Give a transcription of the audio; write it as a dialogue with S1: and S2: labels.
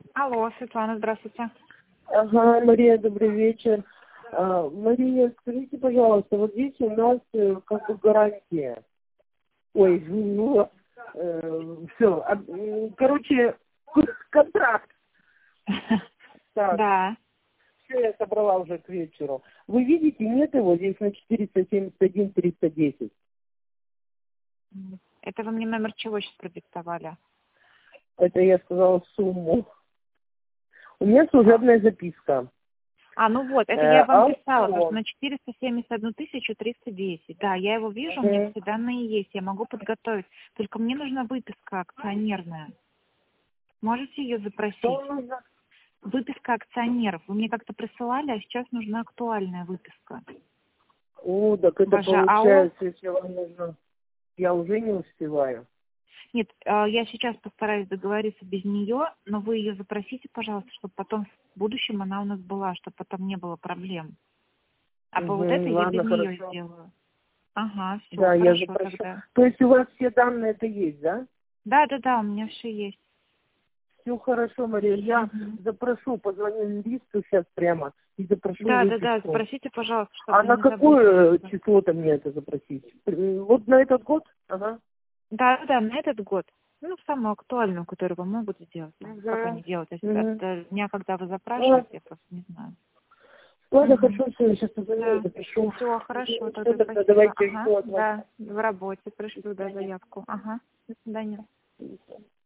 S1: Алло, Светлана, здравствуйте.
S2: Ага, Мария, добрый вечер. Мария, скажите, пожалуйста, вот здесь у нас как бы гарантия. Ой, ну, все. Короче, контракт. Так,
S1: Да.
S2: все, я собрала уже к вечеру. Вы видите, нет его здесь на 471-310.
S1: Это вы мне номер чего сейчас продиктовали?
S2: Это я сказала сумму. У меня служебная записка.
S1: Ну вот, это я вам писала, потому что
S2: Алло.
S1: на 471 310. Да, я его вижу, у меня все данные есть, я могу подготовить. Только мне нужна выписка акционерная. Можете ее запросить?
S2: Что нужно?
S1: Выписка акционеров. Вы мне как-то присылали, а сейчас нужна актуальная выписка.
S2: О, так это
S1: Ваше АО.
S2: получается, если вам нужно... Я уже не успеваю.
S1: Нет, я сейчас постараюсь договориться без нее, но вы ее запросите, пожалуйста, чтобы потом в будущем она у нас была, чтобы потом не было проблем. А по вот этой я
S2: Ладно,
S1: без нее
S2: хорошо.
S1: сделаю. Ага, все,
S2: Да, я
S1: хорошо
S2: запрошу.
S1: тогда.
S2: То есть у вас все данные это есть, да?
S1: Да, у меня все есть.
S2: Все хорошо, Мария. Я
S1: Мгм.
S2: запрошу, позвоню юристу сейчас прямо и запрошу
S1: Да,
S2: выписку.
S1: запросите, пожалуйста, чтобы
S2: А
S1: вы
S2: на
S1: не забыли.
S2: какое число-то мне это запросить? Вот на этот год? Ага.
S1: Да, на этот год. Ну, самую актуальную, которую вам могут сделать. Там, как они делают? То есть
S2: Угу.
S1: от дня, когда вы запрашиваете, я просто не знаю.
S2: Ладно,
S1: Мгм.
S2: хорошо, все, я сейчас позвоню и
S1: Да.
S2: запишу.
S1: Все, хорошо,
S2: Все,
S1: тогда
S2: тогда
S1: спасибо.
S2: давайте
S1: Ага,
S2: жду от вас.
S1: да, в работе пришлю, да, заявку. Ага, до свидания.